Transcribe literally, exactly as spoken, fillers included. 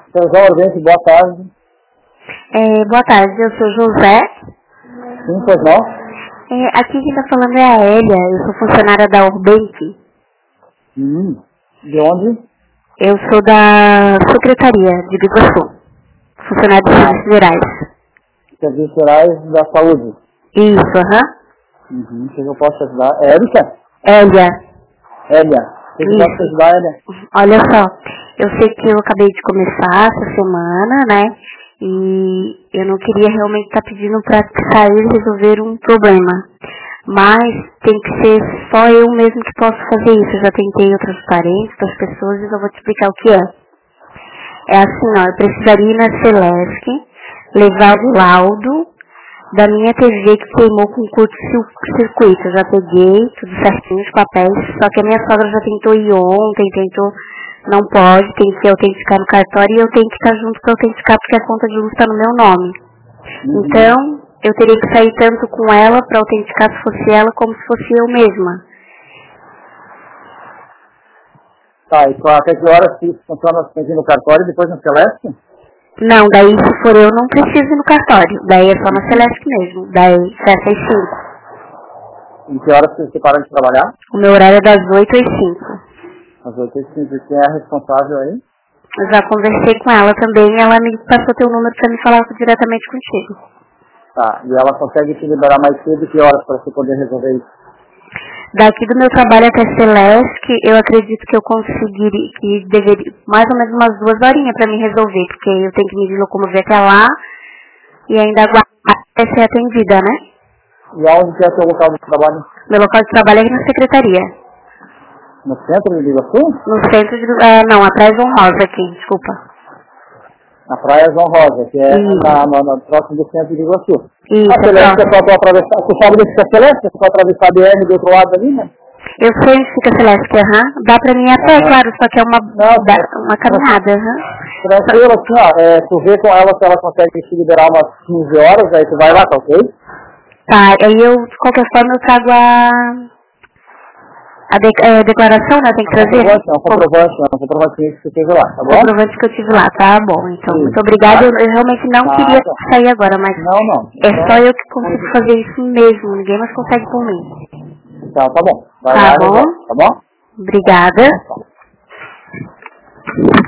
Seu João Orbense, boa tarde. É, boa tarde, eu sou José. Sim, pois não? É, aqui quem está falando é a Elia, eu sou funcionária da Urbank. Hum, de onde? Eu sou da Secretaria de Biguaçu, funcionária de Serviços Gerais. Serviços Gerais da Saúde. Isso, aham. Uhum, o que eu posso te ajudar? É Érica? Elia. Elia. O que eu posso te ajudar, Elia? Olha só, eu sei que eu acabei de começar essa semana, né? E eu não queria realmente estar pedindo para sair e resolver um problema. Mas tem que ser só eu mesmo que posso fazer isso. Eu já tentei outros parentes, outras pessoas, e eu vou te explicar o que é. É assim, ó, eu precisaria ir na Celesc, levar o laudo da minha T V que queimou com curto-circuito. Eu já peguei tudo certinho, os papéis, só que a minha sogra já tentou ir ontem, tentou, não pode, tem que autenticar no cartório e eu tenho que estar junto para autenticar porque a conta de luz está no meu nome. Uhum. Então, eu teria que sair tanto com ela para autenticar se fosse ela como se fosse eu mesma. Tá, e até que horas que isso funciona assim no cartório e depois no Celeste? Não, daí se for eu não preciso ir no cartório, daí é só na Celeste mesmo, daí fecha às cinco. Em que horas que você para de trabalhar? O meu horário é das oito às cinco. Às oito e cinco. Quem é a responsável aí? Eu já conversei com ela também, ela me passou teu número para me falar diretamente contigo. Tá, e ela consegue te liberar mais cedo que horas para você poder resolver isso? Daqui do meu trabalho até Celeste, eu acredito que eu conseguiria, que deveria, mais ou menos umas duas horinhas para me resolver, porque eu tenho que me locomover até lá e ainda aguardar até ser atendida, né? E aonde que é o seu local de trabalho? Meu local de trabalho é aqui na secretaria. No centro de Biguaçu? No centro de, ah, não, atrás do Rosa aqui, desculpa. Na Praia João Rosa, que é na, na, na, próximo do centro de Biguaçu. Isso, a Celeste é só atravessar, você sabe onde fica a Celeste? É só atravessar a B R do outro lado ali, né? Eu sei onde fica a Celeste, aham. Dá pra mim até, Aham. claro, só que é uma, Não, dá- uma caminhada, aham. tranquilo, assim, ó, é, tu vê com ela se ela consegue te liberar umas quinze horas, aí tu vai lá, tá ok? Tá, aí eu, de qualquer forma, eu trago a, a de, é, declaração, né, tem que trazer? Comprovante, não, comprovante, não, comprovante que você teve lá, tá bom? Comprovante que eu tive lá, tá bom, então, Sim. muito obrigada, eu, Tá. eu realmente não Tá. queria sair agora, mas Não, não. é Então, só eu que consigo fazer isso mesmo, ninguém mais consegue por mim. Então, tá bom. Vai Tá lá e bom? resolve, tá bom? Obrigada. Tá.